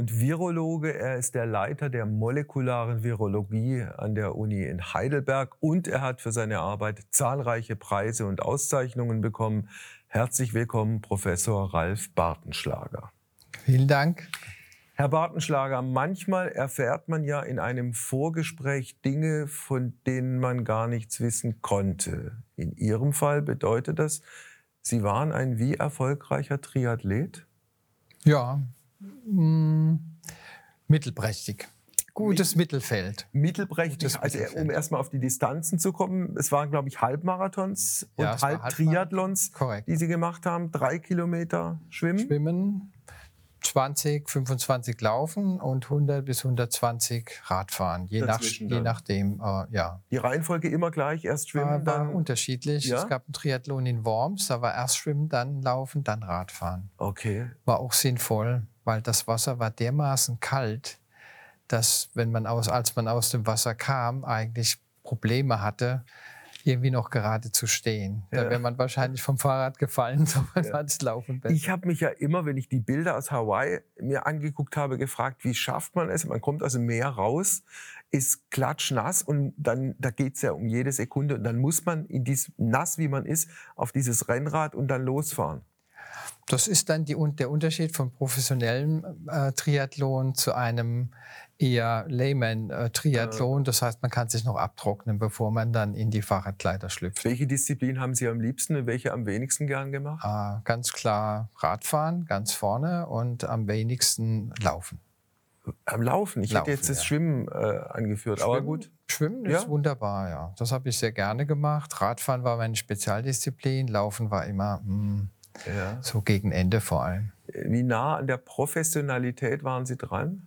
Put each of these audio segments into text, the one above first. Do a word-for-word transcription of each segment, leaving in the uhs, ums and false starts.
und Virologe. Er ist der Leiter der molekularen Virologie an der Uni in Heidelberg und er hat für seine Arbeit zahlreiche Preise und Auszeichnungen bekommen. Herzlich willkommen, Professor Ralf Bartenschlager. Vielen Dank. Herr Bartenschlager, manchmal erfährt man ja in einem Vorgespräch Dinge, von denen man gar nichts wissen konnte. In Ihrem Fall bedeutet das, Sie waren ein wie erfolgreicher Triathlet? Ja, mh, mittelprächtig. Gutes Mittelfeld. Mittelprächtig, Gutes also Mittelfeld. um erstmal auf die Distanzen zu kommen. Es waren, glaube ich, Halbmarathons und Ja, es war Halbtriathlons, Korrekt. die Sie gemacht haben. Drei Kilometer Schwimmen. Schwimmen, zwanzig, fünfundzwanzig Laufen und hundert bis hundertzwanzig Radfahren. Je, nach, Dazwischen je dann. nachdem, äh, ja. Die Reihenfolge immer gleich, erst Schwimmen, War, war dann... unterschiedlich. Ja? Es gab einen Triathlon in Worms, da war erst Schwimmen, dann Laufen, dann Radfahren. Okay. War auch sinnvoll, weil das Wasser war dermaßen kalt, dass, wenn man aus, als man aus dem Wasser kam, eigentlich Probleme hatte, irgendwie noch gerade zu stehen. Ja. Da wäre man wahrscheinlich vom Fahrrad gefallen, so man Ja. fand das Laufen besser. Ich habe mich ja immer, wenn ich die Bilder aus Hawaii mir angeguckt habe, gefragt, wie schafft man es? Man kommt aus dem Meer raus, ist klatschnass und dann, da geht es ja um jede Sekunde. Und dann muss man in dies, nass wie man ist, auf dieses Rennrad und dann losfahren. Das ist dann die, der Unterschied vom professionellen äh, Triathlon zu einem eher Layman-Triathlon. Äh, das heißt, man kann sich noch abtrocknen, bevor man dann in die Fahrradkleider schlüpft. Welche Disziplin haben Sie am liebsten und welche am wenigsten gern gemacht? Äh, ganz klar Radfahren, ganz vorne und am wenigsten Laufen. Am Laufen? Ich Laufen, hätte jetzt das ja. Schwimmen äh, angeführt, Schwimmen, aber gut. Schwimmen Ja? ist wunderbar, ja. Das habe ich sehr gerne gemacht. Radfahren war meine Spezialdisziplin, Laufen war immer mh, Ja. so gegen Ende vor allem. Wie nah an der Professionalität waren Sie dran?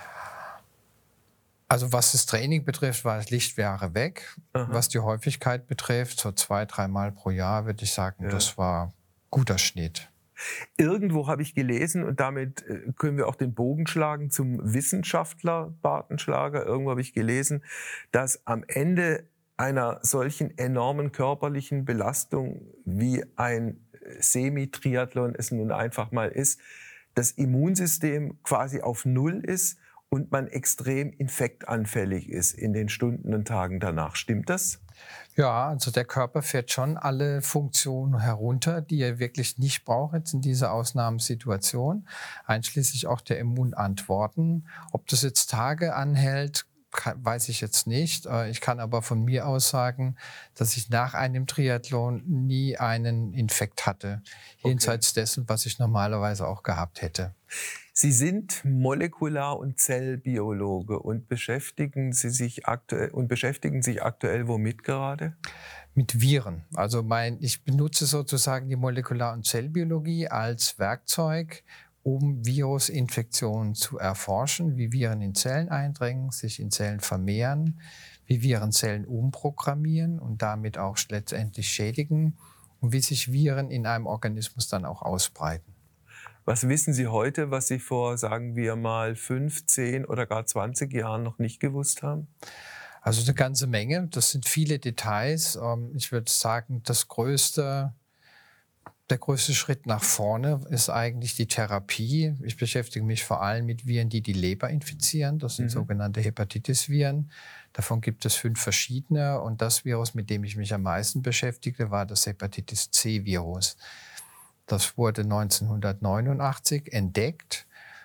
Also was das Training betrifft, war das Lichtjahre weg. Aha. Was die Häufigkeit betrifft, so zwei, dreimal pro Jahr, würde ich sagen, Ja. das war guter Schnitt. Irgendwo habe ich gelesen, und damit äh, können wir auch den Bogen schlagen zum Wissenschaftler Bartenschlager. Irgendwo habe ich gelesen, dass am Ende einer solchen enormen körperlichen Belastung wie ein Semi-Triathlon es nun einfach mal ist, das Immunsystem quasi auf Null ist und man extrem infektanfällig ist in den Stunden und Tagen danach. Stimmt das? Ja, also der Körper fährt schon alle Funktionen herunter, die er wirklich nicht braucht jetzt in dieser Ausnahmesituation, einschließlich auch der Immunantworten. Ob das jetzt Tage anhält, kann, weiß ich jetzt nicht. Ich kann aber von mir aus sagen, dass ich nach einem Triathlon nie einen Infekt hatte, jenseits dessen, was ich normalerweise auch gehabt hätte. Sie sind Molekular- und Zellbiologe und beschäftigen Sie sich aktuell und beschäftigen sich aktuell womit gerade? Mit Viren. Also mein, ich benutze sozusagen die Molekular- und Zellbiologie als Werkzeug, um Virusinfektionen zu erforschen, wie Viren in Zellen eindringen, sich in Zellen vermehren, wie Viren Zellen umprogrammieren und damit auch letztendlich schädigen und wie sich Viren in einem Organismus dann auch ausbreiten. Was wissen Sie heute, was Sie vor, sagen wir mal, fünf, zehn oder gar zwanzig Jahren noch nicht gewusst haben? Also eine ganze Menge. Das sind viele Details. Ich würde sagen, das größte, der größte Schritt nach vorne ist eigentlich die Therapie. Ich beschäftige mich vor allem mit Viren, die die Leber infizieren. Das sind mhm. sogenannte Hepatitis-Viren. Davon gibt es fünf verschiedene. Und das Virus, mit dem ich mich am meisten beschäftigte, war das Hepatitis-C-Virus. Das wurde neunzehnhundertneunundachtzig entdeckt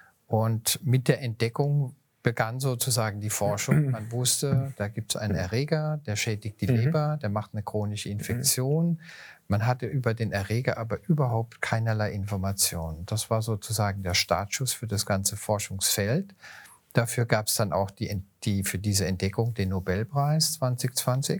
und mit der Entdeckung begann sozusagen die Forschung. Man wusste, da gibt es einen Erreger, der schädigt die Leber, der macht eine chronische Infektion. Man hatte über den Erreger aber überhaupt keinerlei Informationen. Das war sozusagen der Startschuss für das ganze Forschungsfeld. Dafür gab es dann auch die, die, für diese Entdeckung den Nobelpreis zwanzig zwanzig.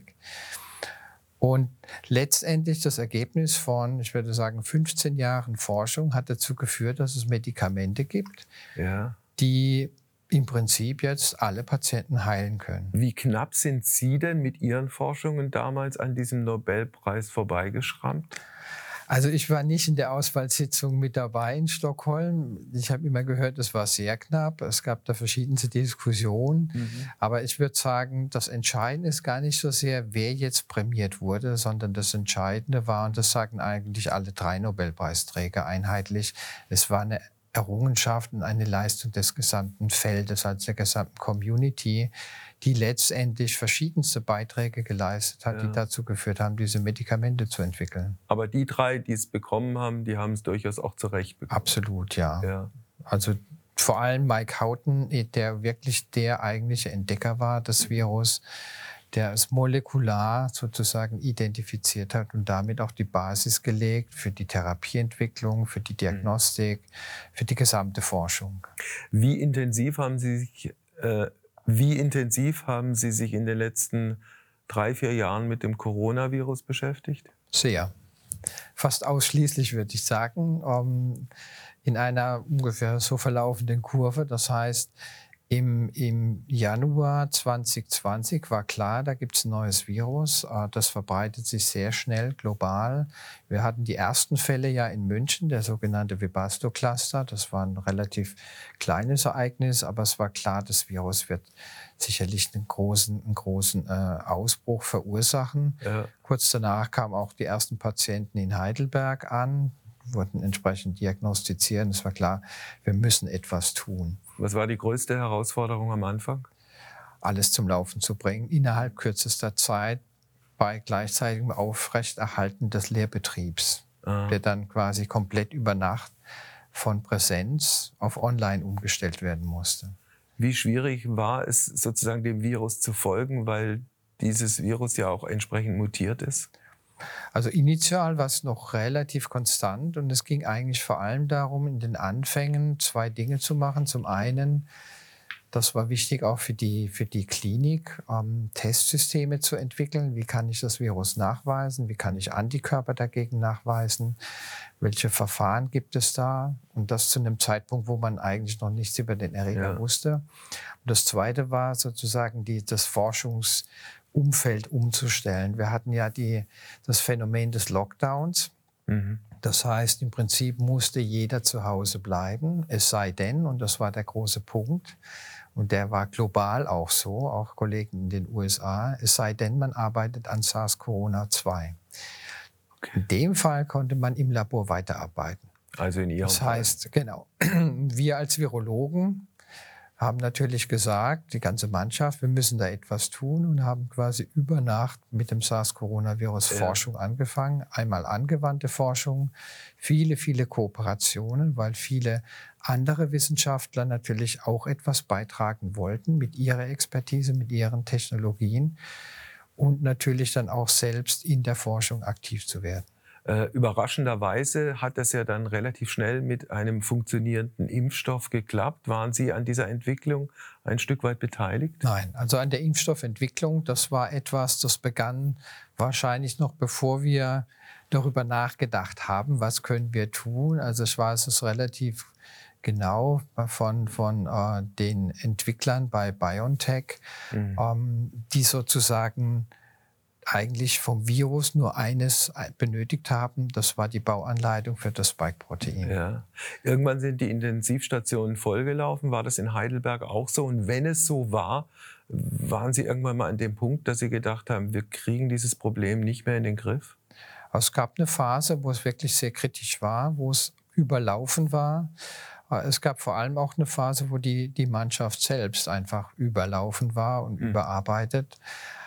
Und letztendlich das Ergebnis von, ich würde sagen, fünfzehn Jahren Forschung hat dazu geführt, dass es Medikamente gibt, ja. die im Prinzip jetzt alle Patienten heilen können. Wie knapp sind Sie denn mit Ihren Forschungen damals an diesem Nobelpreis vorbeigeschrammt? Also ich war nicht in der Auswahlsitzung mit dabei in Stockholm. Ich habe immer gehört, es war sehr knapp. Es gab da verschiedenste Diskussionen. Mhm. Aber ich würde sagen, das Entscheidende ist gar nicht so sehr, wer jetzt prämiert wurde, sondern das Entscheidende war, und das sagen eigentlich alle drei Nobelpreisträger einheitlich, es war eine Errungenschaft und eine Leistung des gesamten Feldes, also der gesamten Community, die letztendlich verschiedenste Beiträge geleistet hat, ja. die dazu geführt haben, diese Medikamente zu entwickeln. Aber die drei, die es bekommen haben, die haben es durchaus auch zurecht bekommen. Absolut, ja. ja. Also vor allem Mike Houghton, der wirklich der eigentliche Entdecker war des Virus, der es molekular sozusagen identifiziert hat und damit auch die Basis gelegt für die Therapieentwicklung, für die Diagnostik, für die gesamte Forschung. Wie intensiv haben Sie sich, äh, wie intensiv haben Sie sich in den letzten drei, vier Jahren mit dem Coronavirus beschäftigt? Sehr. Fast ausschließlich, würde ich sagen, ähm, in einer ungefähr so verlaufenden Kurve. Das heißt, Im, Im Januar zwanzig zwanzig war klar, da gibt es ein neues Virus. Das verbreitet sich sehr schnell global. Wir hatten die ersten Fälle ja in München, der sogenannte Webasto-Cluster. Das war ein relativ kleines Ereignis, aber es war klar, das Virus wird sicherlich einen großen, einen großen äh, Ausbruch verursachen. Ja. Kurz danach kamen auch die ersten Patienten in Heidelberg an, wurden entsprechend diagnostiziert. Es war klar, wir müssen etwas tun. Was war die größte Herausforderung am Anfang? Alles zum Laufen zu bringen, innerhalb kürzester Zeit, bei gleichzeitigem Aufrechterhalten des Lehrbetriebs, ah. der dann quasi komplett über Nacht von Präsenz auf Online umgestellt werden musste. Wie schwierig war es, sozusagen dem Virus zu folgen, weil dieses Virus ja auch entsprechend mutiert ist? Also initial war es noch relativ konstant und es ging eigentlich vor allem darum, in den Anfängen zwei Dinge zu machen. Zum einen, das war wichtig auch für die, für die Klinik, ähm, Testsysteme zu entwickeln. Wie kann ich das Virus nachweisen? Wie kann ich Antikörper dagegen nachweisen? Welche Verfahren gibt es da? Und das zu einem Zeitpunkt, wo man eigentlich noch nichts über den Erreger ja. wusste. Und das Zweite war sozusagen die, das Forschungs- Umfeld umzustellen. Wir hatten ja die, das Phänomen des Lockdowns. Mhm. Das heißt, im Prinzip musste jeder zu Hause bleiben, es sei denn, und das war der große Punkt, und der war global auch so, auch Kollegen in den U S A, es sei denn, man arbeitet an SARS-Corona zwei. Okay. In dem Fall konnte man im Labor weiterarbeiten. Also in Ihrem Das heißt, Fall. Genau, wir als Virologen haben natürlich gesagt, die ganze Mannschaft, wir müssen da etwas tun und haben quasi über Nacht mit dem SARS-Coronavirus ja. Forschung angefangen. Einmal angewandte Forschung, viele, viele Kooperationen, weil viele andere Wissenschaftler natürlich auch etwas beitragen wollten mit ihrer Expertise, mit ihren Technologien und natürlich dann auch selbst in der Forschung aktiv zu werden. Äh, überraschenderweise hat das ja dann relativ schnell mit einem funktionierenden Impfstoff geklappt. Waren Sie an dieser Entwicklung ein Stück weit beteiligt? Nein, also an der Impfstoffentwicklung, das war etwas, das begann wahrscheinlich noch bevor wir darüber nachgedacht haben, was können wir tun. Also es war es ist relativ genau von, von äh, den Entwicklern bei BioNTech, mhm. ähm, die sozusagen eigentlich vom Virus nur eines benötigt haben, das war die Bauanleitung für das Spike-Protein. Ja. Irgendwann sind die Intensivstationen vollgelaufen. War das in Heidelberg auch so? Und wenn es so war, waren Sie irgendwann mal an dem Punkt, dass Sie gedacht haben, wir kriegen dieses Problem nicht mehr in den Griff? Es gab eine Phase, wo es wirklich sehr kritisch war, wo es überlaufen war. Es gab vor allem auch eine Phase, wo die, die Mannschaft selbst einfach überlaufen war und mhm. überarbeitet.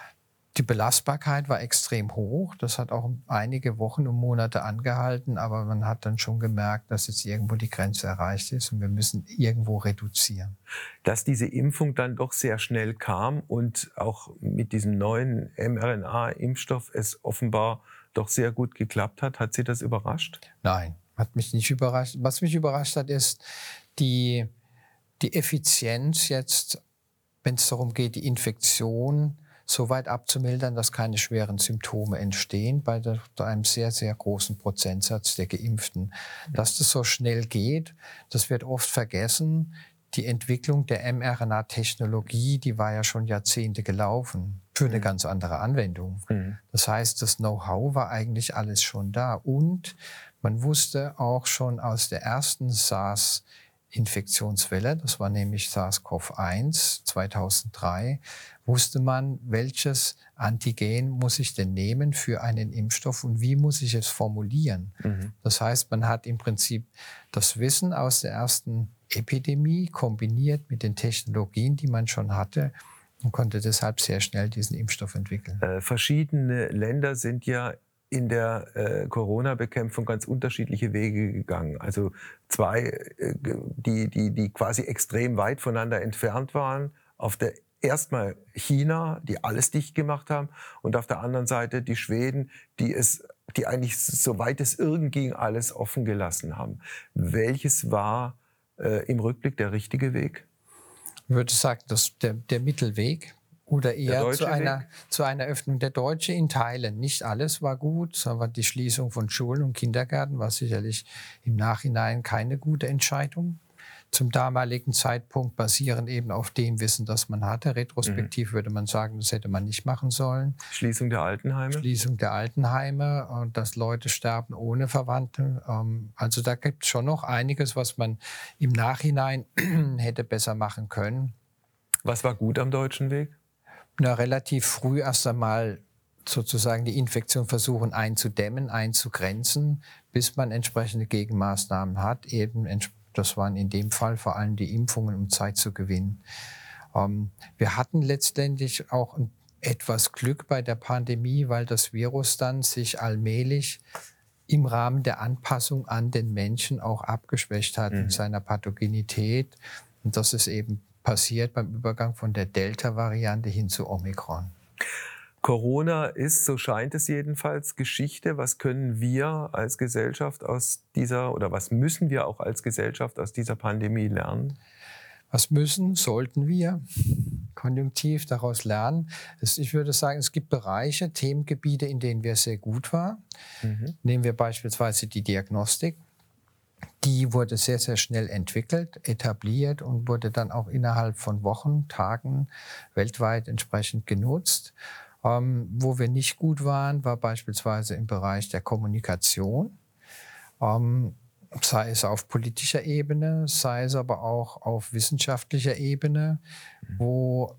Die Belastbarkeit war extrem hoch. Das hat auch einige Wochen und Monate angehalten, aber man hat dann schon gemerkt, dass jetzt irgendwo die Grenze erreicht ist und wir müssen irgendwo reduzieren. Dass diese Impfung dann doch sehr schnell kam und auch mit diesem neuen mRNA-Impfstoff es offenbar doch sehr gut geklappt hat, hat Sie das überrascht? Nein, hat mich nicht überrascht. Was mich überrascht hat, ist die, die Effizienz jetzt, wenn es darum geht, die Infektion so weit abzumildern, dass keine schweren Symptome entstehen bei der, einem sehr, sehr großen Prozentsatz der Geimpften. Dass das so schnell geht, das wird oft vergessen. Die Entwicklung der mRNA-Technologie, die war ja schon Jahrzehnte gelaufen für eine mhm. ganz andere Anwendung. Mhm. Das heißt, das Know-how war eigentlich alles schon da. Und man wusste auch schon aus der ersten SARS Infektionswelle, das war nämlich SARS-CoV eins zweitausenddrei, wusste man, welches Antigen muss ich denn nehmen für einen Impfstoff und wie muss ich es formulieren. Mhm. Das heißt, man hat im Prinzip das Wissen aus der ersten Epidemie kombiniert mit den Technologien, die man schon hatte, und konnte deshalb sehr schnell diesen Impfstoff entwickeln. Äh, verschiedene Länder sind ja in der äh, Corona-Bekämpfung ganz unterschiedliche Wege gegangen. Also zwei, äh, die, die, die quasi extrem weit voneinander entfernt waren. Auf der erstmal China, die alles dicht gemacht haben, und auf der anderen Seite die Schweden, die es, die eigentlich soweit es irgend ging, alles offen gelassen haben. Welches war äh, im Rückblick der richtige Weg? Ich würde sagen, dass der, der Mittelweg. Oder eher zu einer, zu einer Öffnung. Der Deutsche in Teilen. Nicht alles war gut, sondern die Schließung von Schulen und Kindergärten war sicherlich im Nachhinein keine gute Entscheidung. Zum damaligen Zeitpunkt basierend eben auf dem Wissen, das man hatte. Retrospektiv mhm. würde man sagen, das hätte man nicht machen sollen. Schließung der Altenheime? Schließung der Altenheime und dass Leute sterben ohne Verwandte. Also da gibt es schon noch einiges, was man im Nachhinein hätte besser machen können. Was war gut am deutschen Weg? Na, relativ früh erst einmal sozusagen die Infektion versuchen einzudämmen, einzugrenzen, bis man entsprechende Gegenmaßnahmen hat. Eben, das waren in dem Fall vor allem die Impfungen, um Zeit zu gewinnen. Ähm, wir hatten letztendlich auch ein, etwas Glück bei der Pandemie, weil das Virus dann sich allmählich im Rahmen der Anpassung an den Menschen auch abgeschwächt hat mhm. in seiner Pathogenität. Und das ist eben passiert beim Übergang von der Delta-Variante hin zu Omikron. Corona ist, so scheint es jedenfalls, Geschichte. Was können wir als Gesellschaft aus dieser, oder was müssen wir auch als Gesellschaft aus dieser Pandemie lernen? Was müssen, sollten wir konjunktiv daraus lernen? Ich würde sagen, es gibt Bereiche, Themengebiete, in denen wir sehr gut waren. Mhm. Nehmen wir beispielsweise die Diagnostik. Die wurde sehr, sehr schnell entwickelt, etabliert und wurde dann auch innerhalb von Wochen, Tagen weltweit entsprechend genutzt. Ähm, wo wir nicht gut waren, war beispielsweise im Bereich der Kommunikation, ähm, sei es auf politischer Ebene, sei es aber auch auf wissenschaftlicher Ebene, wo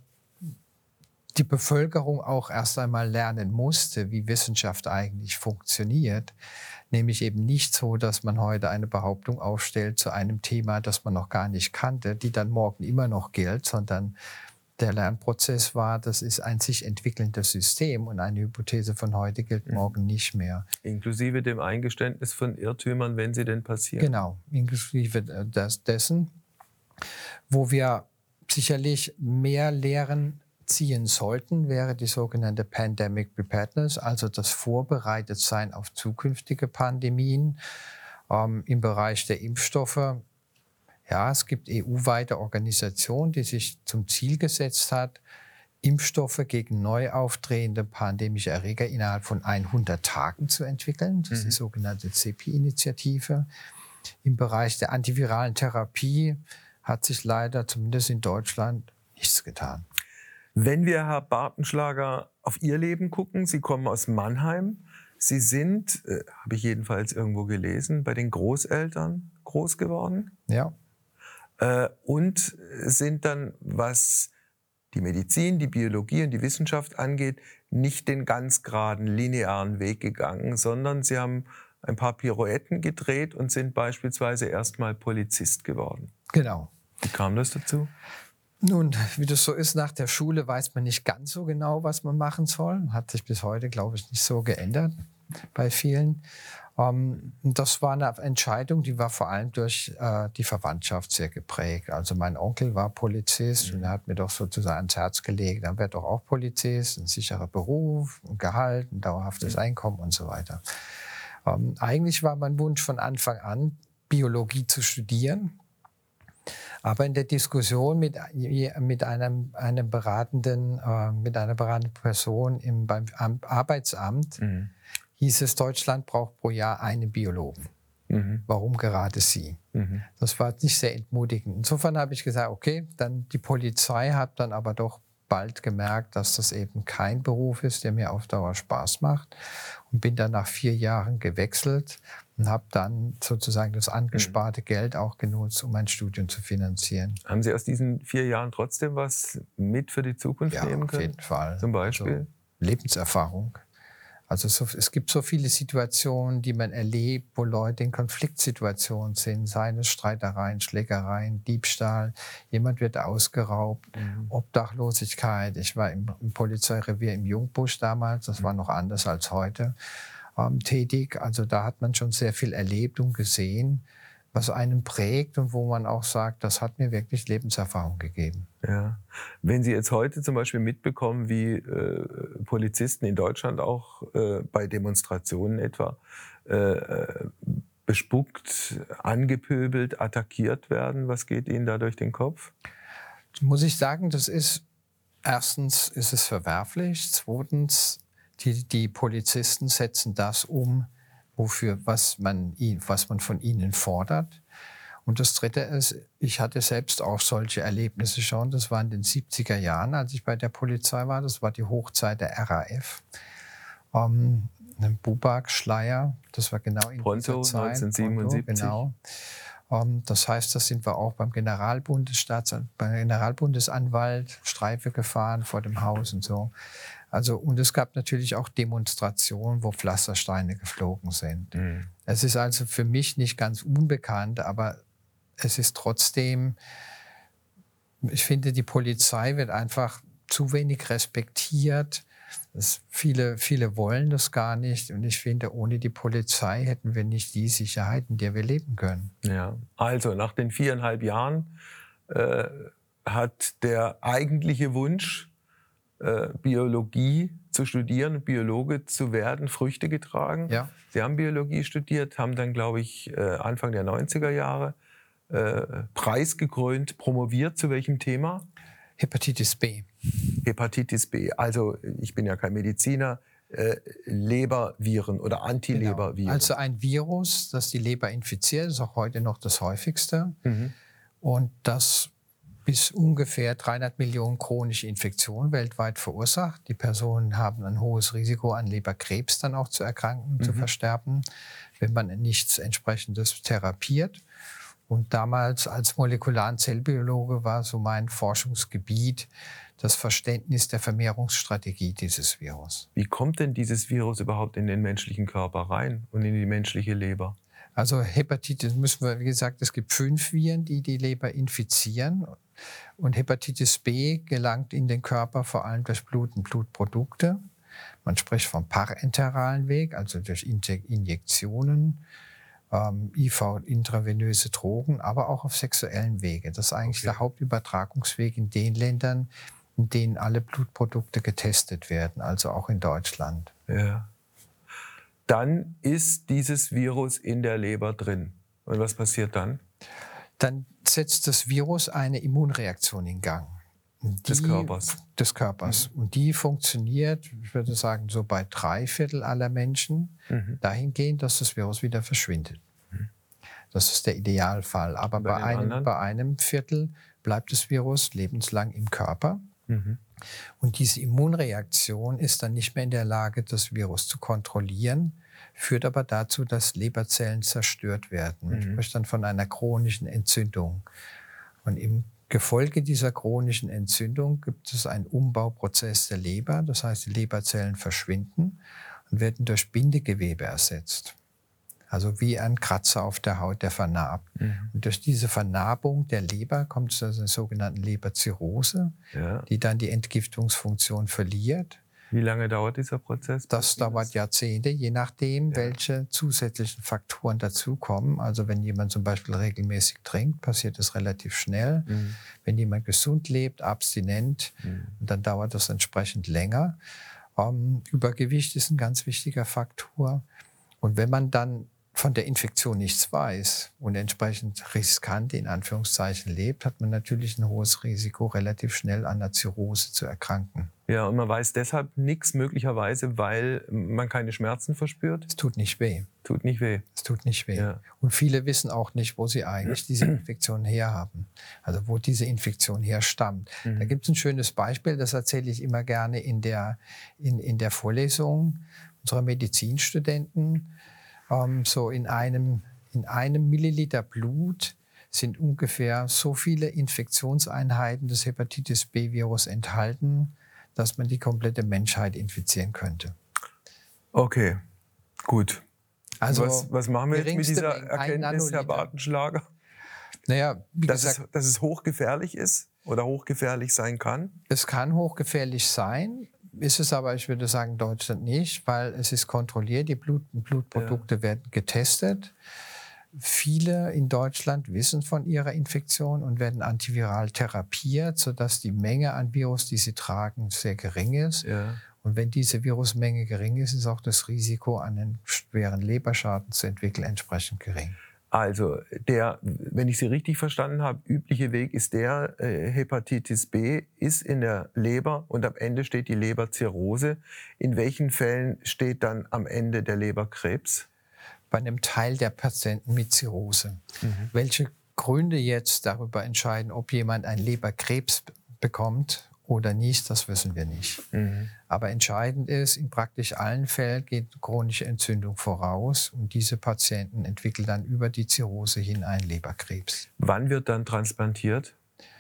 die Bevölkerung auch erst einmal lernen musste, wie Wissenschaft eigentlich funktioniert. Nämlich eben nicht so, dass man heute eine Behauptung aufstellt zu einem Thema, das man noch gar nicht kannte, die dann morgen immer noch gilt, sondern der Lernprozess war, das ist ein sich entwickelndes System und eine Hypothese von heute gilt morgen nicht mehr. Inklusive dem Eingeständnis von Irrtümern, wenn sie denn passieren. Genau, inklusive des, dessen, wo wir sicherlich mehr Lehren ziehen sollten, wäre die sogenannte Pandemic Preparedness, also das Vorbereitetsein auf zukünftige Pandemien. Ähm, im Bereich der Impfstoffe, ja, es gibt E U-weite Organisationen, die sich zum Ziel gesetzt hat, Impfstoffe gegen neu auftretende pandemische Erreger innerhalb von hundert Tagen zu entwickeln. Das ist die sogenannte C E P I-Initiative. Im Bereich der antiviralen Therapie hat sich leider, zumindest in Deutschland, nichts getan. Wenn wir, Herr Bartenschlager, auf Ihr Leben gucken, Sie kommen aus Mannheim. Sie sind, äh, habe ich jedenfalls irgendwo gelesen, bei den Großeltern groß geworden. Ja. Äh, und sind dann, was die Medizin, die Biologie und die Wissenschaft angeht, nicht den ganz geraden, linearen Weg gegangen, sondern Sie haben ein paar Pirouetten gedreht und sind beispielsweise erstmal Polizist geworden. Genau. Wie kam das dazu? Nun, wie das so ist, nach der Schule weiß man nicht ganz so genau, was man machen soll. Hat sich bis heute, glaube ich, nicht so geändert bei vielen. Ähm, das war eine Entscheidung, die war vor allem durch äh, die Verwandtschaft sehr geprägt. Also mein Onkel war Polizist mhm. und er hat mir doch sozusagen ans Herz gelegt, dann werd doch auch Polizist, ein sicherer Beruf, ein Gehalt, ein dauerhaftes mhm. Einkommen und so weiter. Ähm, eigentlich war mein Wunsch von Anfang an, Biologie zu studieren. Aber in der Diskussion mit, mit, einem, einem beratenden, äh, mit einer beratenden Person im, beim Arbeitsamt mhm. hieß es, Deutschland braucht pro Jahr einen Biologen. Mhm. Warum gerade Sie? Mhm. Das war nicht sehr entmutigend. Insofern habe ich gesagt, okay, dann die Polizei hat dann aber doch bald gemerkt, dass das eben kein Beruf ist, der mir auf Dauer Spaß macht. Und bin dann nach vier Jahren gewechselt und habe dann sozusagen das angesparte Geld auch genutzt, um mein Studium zu finanzieren. Haben Sie aus diesen vier Jahren trotzdem was mit für die Zukunft Ja, nehmen auf können? jeden Fall. Zum Beispiel? Also Lebenserfahrung. Also so, es gibt so viele Situationen, die man erlebt, wo Leute in Konfliktsituationen sind, seien es Streitereien, Schlägereien, Diebstahl, jemand wird ausgeraubt, mhm. Obdachlosigkeit. Ich war im, im Polizeirevier im Jungbusch damals, das war noch anders als heute, ähm, tätig. Also da hat man schon sehr viel erlebt und gesehen, was einen prägt und wo man auch sagt, das hat mir wirklich Lebenserfahrung gegeben. Ja. Wenn Sie jetzt heute zum Beispiel mitbekommen, wie äh, Polizisten in Deutschland auch äh, bei Demonstrationen etwa äh, bespuckt, angepöbelt, attackiert werden, was geht Ihnen da durch den Kopf? Muss ich sagen, das ist, erstens ist es verwerflich, zweitens, die, die Polizisten setzen das um, wofür, was man, was man von ihnen fordert. Und das Dritte ist, ich hatte selbst auch solche Erlebnisse schon. Das war in den siebziger Jahren, als ich bei der Polizei war. Das war die Hochzeit der R A F. Ähm, ein Bubak, Schleier, das war genau in Pronto, dieser Zeit. neunzehnhundertsiebenundsiebzig. Pronto, genau. Ähm, das heißt, da sind wir auch beim Generalbundesstaats, beim Generalbundesanwalt Streife gefahren vor dem Haus und so. Also, und es gab natürlich auch Demonstrationen, wo Pflastersteine geflogen sind. Mhm. Es ist also für mich nicht ganz unbekannt, aber es ist trotzdem, ich finde, die Polizei wird einfach zu wenig respektiert. Das viele, viele wollen das gar nicht. Und ich finde, ohne die Polizei hätten wir nicht die Sicherheit, in der wir leben können. Ja, also nach den viereinhalb Jahren äh, hat der eigentliche Wunsch, Äh, Biologie zu studieren, Biologe zu werden, Früchte getragen. Ja. Sie haben Biologie studiert, haben dann, glaube ich, äh, Anfang der neunziger Jahre äh, preisgekrönt promoviert. Zu welchem Thema? Hepatitis B. Hepatitis B. Also ich bin ja kein Mediziner. Äh, Leberviren oder Antileberviren. Genau. Also ein Virus, das die Leber infiziert, ist auch heute noch das häufigste. Mhm. Und das bis ungefähr dreihundert Millionen chronische Infektionen weltweit verursacht. Die Personen haben ein hohes Risiko, an Leberkrebs dann auch zu erkranken, mhm. zu versterben, wenn man nichts Entsprechendes therapiert. Und damals als molekularen Zellbiologe war so mein Forschungsgebiet das Verständnis der Vermehrungsstrategie dieses Virus. Wie kommt denn dieses Virus überhaupt in den menschlichen Körper rein und in die menschliche Leber? Also Hepatitis müssen wir, wie gesagt, es gibt fünf Viren, die die Leber infizieren. Und Hepatitis B gelangt in den Körper vor allem durch Blut und Blutprodukte. Man spricht vom parenteralen Weg, also durch Injektionen, ähm, I V, intravenöse Drogen, aber auch auf sexuellen Wege. Das ist eigentlich okay. der Hauptübertragungsweg in den Ländern, in denen alle Blutprodukte getestet werden, also auch in Deutschland. Ja. Dann ist dieses Virus in der Leber drin. Und was passiert dann? Dann setzt das Virus eine Immunreaktion in Gang. Die, des Körpers. Des Körpers. Mhm. Und die funktioniert, ich würde sagen, so bei drei Viertel aller Menschen, mhm. dahingehend, dass das Virus wieder verschwindet. Mhm. Das ist der Idealfall. Aber bei, bei, einem, bei einem Viertel bleibt das Virus lebenslang im Körper. Mhm. Und diese Immunreaktion ist dann nicht mehr in der Lage, das Virus zu kontrollieren, führt aber dazu, dass Leberzellen zerstört werden. Man mhm. spricht dann von einer chronischen Entzündung. Und im Gefolge dieser chronischen Entzündung gibt es einen Umbauprozess der Leber. Das heißt, die Leberzellen verschwinden und werden durch Bindegewebe ersetzt. Also wie ein Kratzer auf der Haut, der vernarbt. Mhm. Und durch diese Vernarbung der Leber kommt es zu einer sogenannten Leberzirrhose, ja. die dann die Entgiftungsfunktion verliert. Wie lange dauert dieser Prozess? Das dauert Jahrzehnte, je nachdem, ja. welche zusätzlichen Faktoren dazukommen. Also wenn jemand zum Beispiel regelmäßig trinkt, passiert das relativ schnell. Mhm. Wenn jemand gesund lebt, abstinent, mhm. dann dauert das entsprechend länger. Ähm, Übergewicht ist ein ganz wichtiger Faktor. Und wenn man dann von der Infektion nichts weiß und entsprechend riskant in Anführungszeichen lebt, hat man natürlich ein hohes Risiko, relativ schnell an einer Zirrhose zu erkranken. Ja, und man weiß deshalb nichts möglicherweise, weil man keine Schmerzen verspürt? Es tut nicht weh. Tut nicht weh. Es tut nicht weh. Ja. Und viele wissen auch nicht, wo sie eigentlich diese Infektion herhaben. Also wo diese Infektion herstammt. Mhm. Da gibt es ein schönes Beispiel, das erzähle ich immer gerne in der, in, in der Vorlesung unserer Medizinstudenten. Ähm, so in einem, in einem Milliliter Blut sind ungefähr so viele Infektionseinheiten des Hepatitis B-Virus enthalten, dass man die komplette Menschheit infizieren könnte. Okay, gut. Also was, was machen wir jetzt mit dieser Mengen, Erkenntnis, Herr Bartenschlager? Naja, wie dass, gesagt, es, dass es hochgefährlich ist oder hochgefährlich sein kann? Es kann hochgefährlich sein, ist es aber, ich würde sagen, in Deutschland nicht, weil es ist kontrolliert, die Blut, Blutprodukte ja. werden getestet. Viele in Deutschland wissen von ihrer Infektion und werden antiviral therapiert, sodass die Menge an Virus, die sie tragen, sehr gering ist. Ja. Und wenn diese Virusmenge gering ist, ist auch das Risiko, einen schweren Leberschaden zu entwickeln, entsprechend gering. Also der, wenn ich Sie richtig verstanden habe, übliche Weg ist der, äh, Hepatitis B ist in der Leber und am Ende steht die Leberzirrhose. In welchen Fällen steht dann am Ende der Leberkrebs? Bei einem Teil der Patienten mit Zirrhose. Mhm. Welche Gründe jetzt darüber entscheiden, ob jemand einen Leberkrebs bekommt oder nicht, das wissen wir nicht. Mhm. Aber entscheidend ist, in praktisch allen Fällen geht chronische Entzündung voraus und diese Patienten entwickeln dann über die Zirrhose hin einen Leberkrebs. Wann wird dann transplantiert?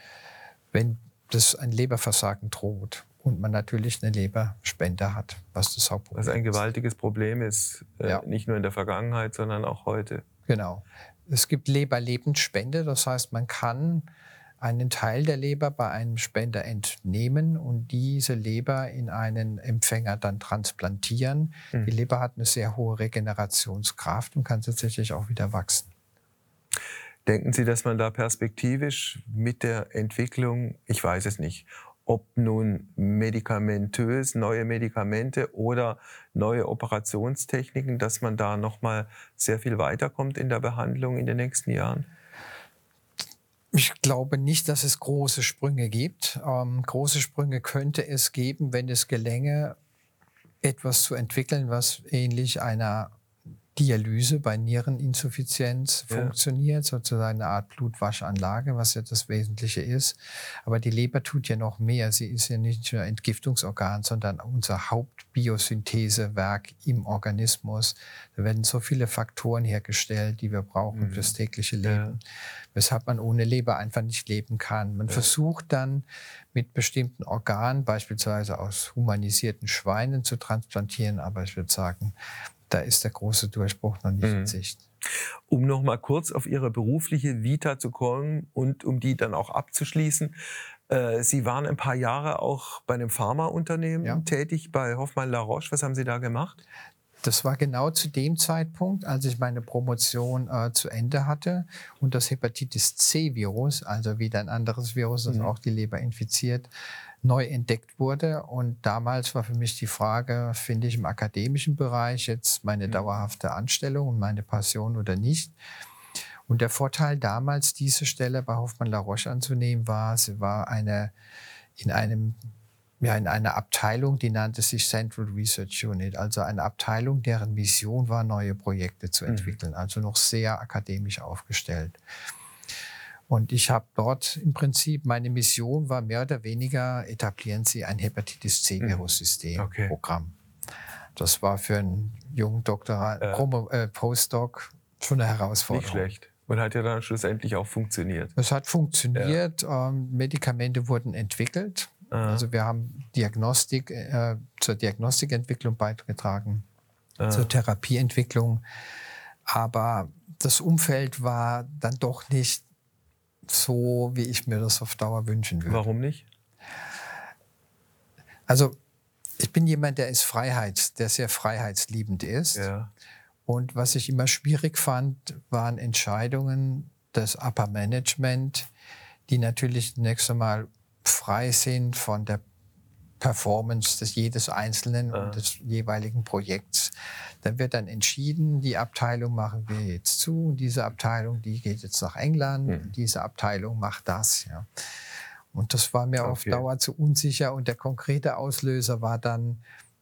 Wenn das ein Leberversagen droht und man natürlich eine Leberspende hat, was das Hauptproblem ist. Was ein gewaltiges Problem ist, äh, ja. nicht nur in der Vergangenheit, sondern auch heute. Genau. Es gibt Leberlebensspende, das heißt, man kann einen Teil der Leber bei einem Spender entnehmen und diese Leber in einen Empfänger dann transplantieren. Mhm. Die Leber hat eine sehr hohe Regenerationskraft und kann tatsächlich auch wieder wachsen. Denken Sie, dass man da perspektivisch mit der Entwicklung, ich weiß es nicht, ob nun medikamentös, neue Medikamente oder neue Operationstechniken, dass man da noch mal sehr viel weiterkommt in der Behandlung in den nächsten Jahren? Ich glaube nicht, dass es große Sprünge gibt. Ähm, große Sprünge könnte es geben, wenn es gelänge, etwas zu entwickeln, was ähnlich einer Dialyse bei Niereninsuffizienz ja. funktioniert, sozusagen eine Art Blutwaschanlage, was ja das Wesentliche ist. Aber die Leber tut ja noch mehr. Sie ist ja nicht nur Entgiftungsorgan, sondern unser Hauptbiosynthesewerk im Organismus. Da werden so viele Faktoren hergestellt, die wir brauchen mhm. fürs tägliche Leben, ja. weshalb man ohne Leber einfach nicht leben kann. Man ja. versucht dann mit bestimmten Organen, beispielsweise aus humanisierten Schweinen, zu transplantieren, aber ich würde sagen, da ist der große Durchbruch noch nicht in Sicht. Um noch mal kurz auf Ihre berufliche Vita zu kommen und um die dann auch abzuschließen. Äh, Sie waren ein paar Jahre auch bei einem Pharmaunternehmen ja. tätig, bei Hoffmann La Roche. Was haben Sie da gemacht? Das war genau zu dem Zeitpunkt, als ich meine Promotion äh, zu Ende hatte und das Hepatitis C-Virus, also wieder ein anderes Virus, das mhm. auch die Leber infiziert, neu entdeckt wurde. Und damals war für mich die Frage, finde ich im akademischen Bereich jetzt meine mhm. dauerhafte Anstellung und meine Passion oder nicht. Und der Vorteil damals, diese Stelle bei Hoffmann La Roche anzunehmen, war, sie war eine in einem Ja, in einer Abteilung, die nannte sich Central Research Unit, also eine Abteilung, deren Mission war, neue Projekte zu entwickeln, mhm. also noch sehr akademisch aufgestellt. Und ich habe dort im Prinzip, meine Mission war mehr oder weniger, etablieren Sie ein Hepatitis-C-Virus-System-Programm. Mhm. Okay. Das war für einen jungen Doktor, äh. Promo, äh, Postdoc schon eine Herausforderung. Nicht schlecht. Und hat ja dann schlussendlich auch funktioniert. Es hat funktioniert, ja. ähm, Medikamente wurden entwickelt. Also wir haben Diagnostik, äh, zur Diagnostikentwicklung beigetragen, ah. zur Therapieentwicklung. Aber das Umfeld war dann doch nicht so, wie ich mir das auf Dauer wünschen würde. Warum nicht? Also ich bin jemand, der ist Freiheit, der sehr freiheitsliebend ist. Ja. Und was ich immer schwierig fand, waren Entscheidungen des Upper Management, die natürlich zunächst einmal frei sind von der Performance des jedes Einzelnen ah. und des jeweiligen Projekts. Dann wird dann entschieden, die Abteilung machen wir jetzt zu, und diese Abteilung, die geht jetzt nach England, mhm. und diese Abteilung macht das. Ja. Und das war mir okay. auf Dauer zu unsicher und der konkrete Auslöser war dann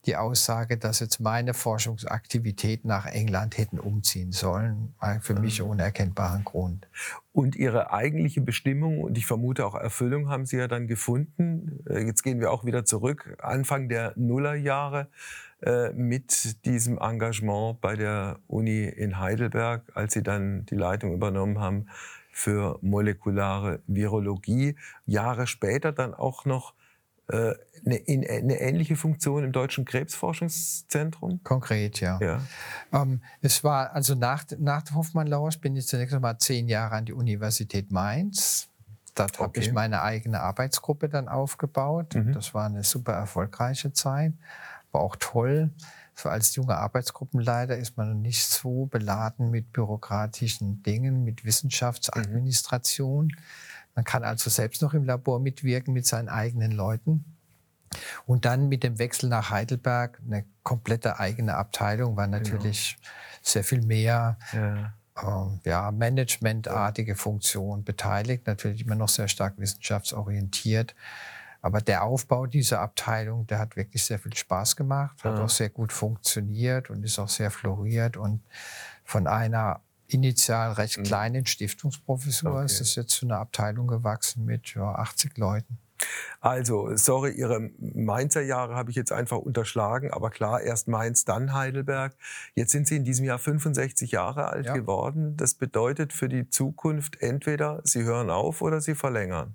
die Aussage, dass jetzt meine Forschungsaktivität nach England hätten umziehen sollen, war für mich unerkennbaren Grund. Und Ihre eigentliche Bestimmung und ich vermute auch Erfüllung haben Sie ja dann gefunden. Jetzt gehen wir auch wieder zurück, Anfang der Nullerjahre äh, mit diesem Engagement bei der Uni in Heidelberg, als Sie dann die Leitung übernommen haben für molekulare Virologie. Jahre später dann auch noch äh, eine, eine ähnliche Funktion im Deutschen Krebsforschungszentrum? Konkret, ja. ja. Ähm, es war also nach, nach der Hoffmann-Lausch bin ich zunächst einmal zehn Jahre an die Universität Mainz. Dort okay. habe ich meine eigene Arbeitsgruppe dann aufgebaut. Mhm. Das war eine super erfolgreiche Zeit, war auch toll. So als junger Arbeitsgruppenleiter ist man nicht so beladen mit bürokratischen Dingen, mit Wissenschaftsadministration. Mhm. Man kann also selbst noch im Labor mitwirken mit seinen eigenen Leuten. Und dann mit dem Wechsel nach Heidelberg eine komplette eigene Abteilung, war natürlich genau. sehr viel mehr ja. äh, ja, managementartige Funktion beteiligt, natürlich immer noch sehr stark wissenschaftsorientiert. Aber der Aufbau dieser Abteilung, der hat wirklich sehr viel Spaß gemacht, hat ja. auch sehr gut funktioniert und ist auch sehr floriert. Und von einer initial recht kleinen Stiftungsprofessur okay. ist es jetzt zu einer Abteilung gewachsen mit ja, achtzig Leuten. Also, sorry, Ihre Mainzer Jahre habe ich jetzt einfach unterschlagen, aber klar, erst Mainz, dann Heidelberg. Jetzt sind Sie in diesem Jahr fünfundsechzig Jahre alt ja. geworden. Das bedeutet für die Zukunft entweder Sie hören auf oder Sie verlängern.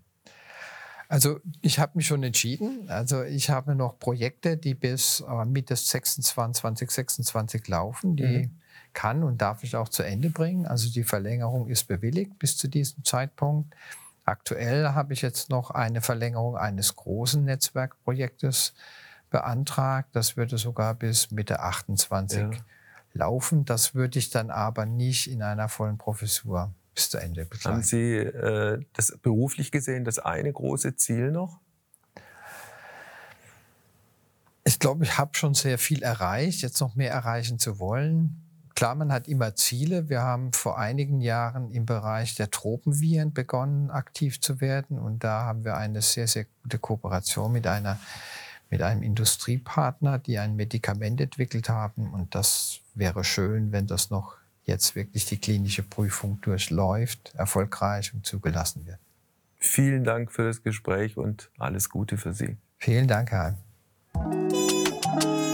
Also ich habe mich schon entschieden. Also ich habe noch Projekte, die bis äh, Mitte zwanzig sechsundzwanzig laufen. Die mhm. kann und darf ich auch zu Ende bringen. Also die Verlängerung ist bewilligt bis zu diesem Zeitpunkt. Aktuell habe ich jetzt noch eine Verlängerung eines großen Netzwerkprojektes beantragt. Das würde sogar bis Mitte achtundzwanzig ja. laufen. Das würde ich dann aber nicht in einer vollen Professur bis zu Ende begleiten. Haben Sie äh, das beruflich gesehen das eine große Ziel noch? Ich glaube, ich habe schon sehr viel erreicht, jetzt noch mehr erreichen zu wollen. Klar, man hat immer Ziele. Wir haben vor einigen Jahren im Bereich der Tropenviren begonnen, aktiv zu werden. Und da haben wir eine sehr, sehr gute Kooperation mit, einer, mit einem Industriepartner, die ein Medikament entwickelt haben. Und das wäre schön, wenn das noch jetzt wirklich die klinische Prüfung durchläuft, erfolgreich und zugelassen wird. Vielen Dank für das Gespräch und alles Gute für Sie. Vielen Dank, Herr Heim.